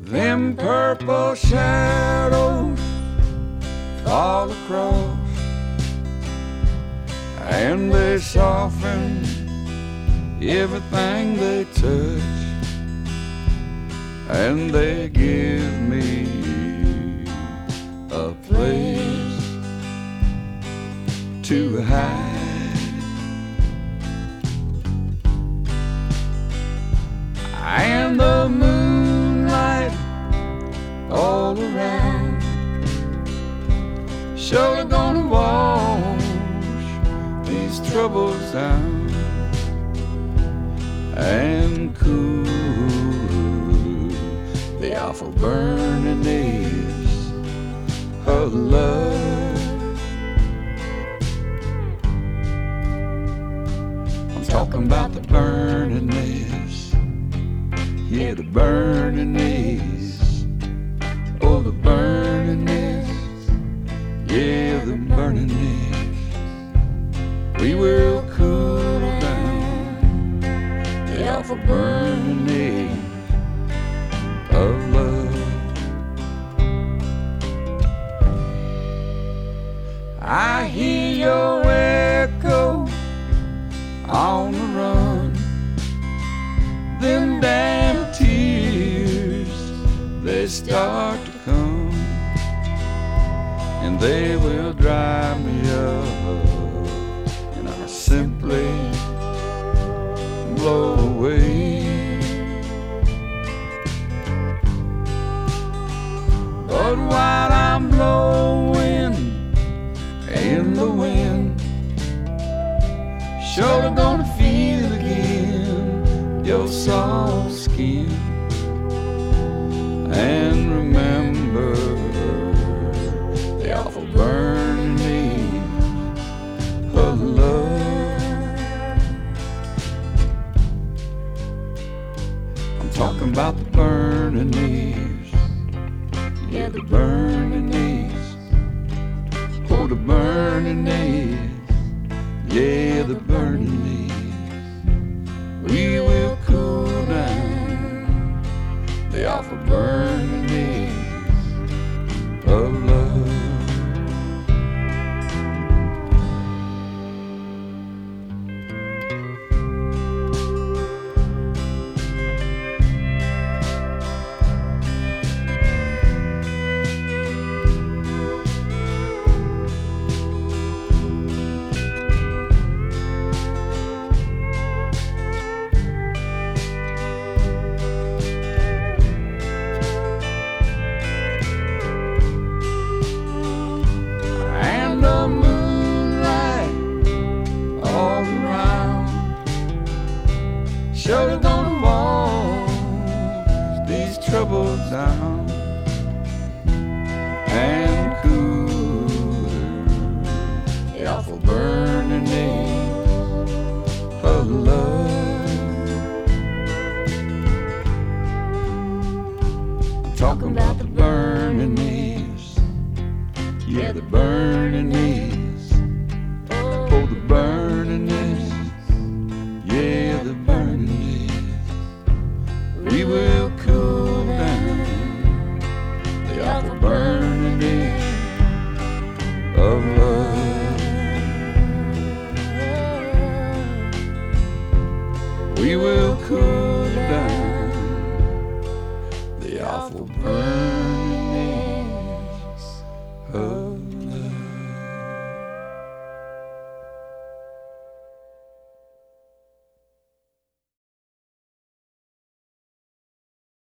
Them purple shadows fall across, and they soften everything they touch, and they give me a place to hide. And the moonlight all around surely gonna wash these troubles down and cool the awful burning days of love. I'm talking about the burning days, yeah, the burning days, oh, the burning days, yeah, the burning days. We will cool down the awful burning days of love. I hear your echo on the run, them damn tears, they start to come, and they will dry me up, and I'll simply blow away. But while I'm blowing in the wind, surely gonna feel again your soft skin, and remember the awful burning days of love. I'm talking about the burning days, yeah, the burning days, oh, the burning days, yeah, the burning days. We will cool down the awful burning days of love. The moonlight all around surely gonna wash these troubles down and cool the awful burning days of love. I'm talking about the burning days, yeah, the burning days, oh, the burning days, yeah, the burning days. We will cool down the awful burning days of love. We will cool down the awful burning